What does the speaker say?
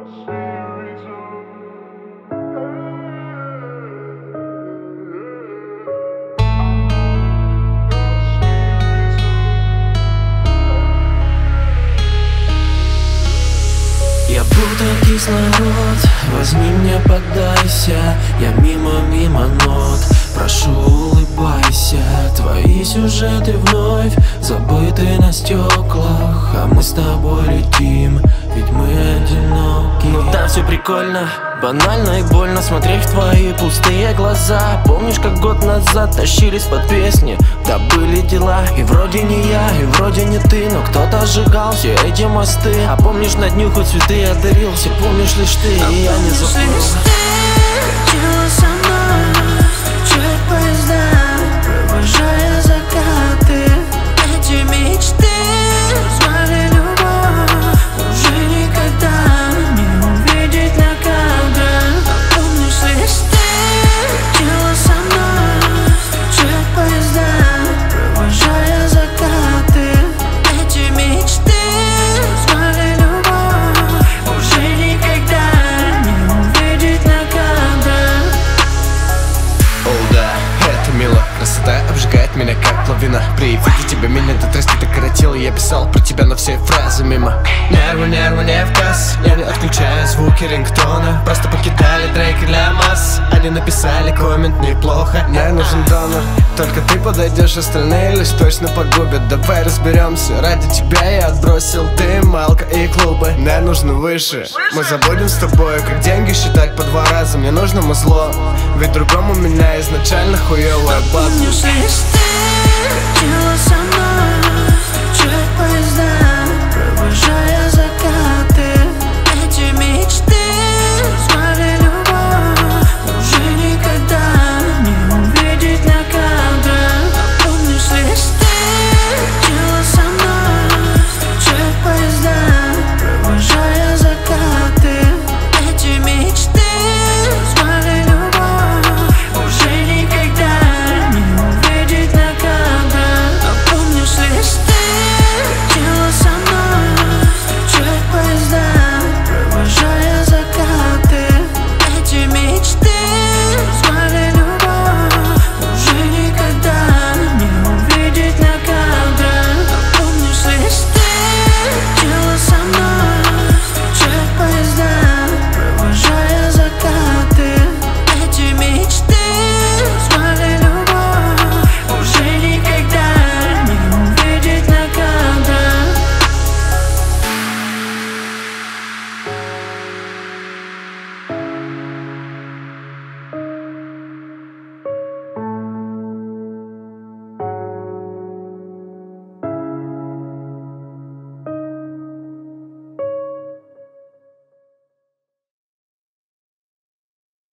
Я будто кислород, возьми меня, поддайся. Я мимо нот, прошу, улыбайся. Твои сюжеты вновь забыты на стеклах, а мы с тобой летим, ведь мы одиноки. Ну да, все прикольно, банально и больно смотреть в твои пустые глаза. Помнишь, как год назад тащились под песни? Да были дела, и вроде не я, и вроде не ты, но кто-то сжигал все эти мосты. А помнишь, на днюху цветы одарился? Помнишь лишь ты, и я не забыл. Хотела со мной встречать поезда, провожая закаты. Эти мечты звали любовь, уже никогда не увидеть на кадрах. А помнишь лишь ты? Хотела со мной встречать поезда, провожая закаты. Эти мечты звали любовь, уже никогда не увидеть на кадрах. О да, это мило, красота обжигает меня как лавина. При виде тебя меня до тряски так коротило. Я писал про тебя, но все фразы мимо. Нервы не в касс. Я не отключаю звуки рингтона, просто покидали треки для масс. Они написали коммент неплохо. Мне нужен донор, только ты подойдешь, остальные лишь точно погубят. Давай разберемся, ради тебя я отбросил дым, алко и клубы. Мне нужно выше, мы забудем с тобой, как деньги считать по 2 раза. Мне нужно музло, ведь другому меня изначально хуёвая бабка. Помнишь лишь ты? Хотела со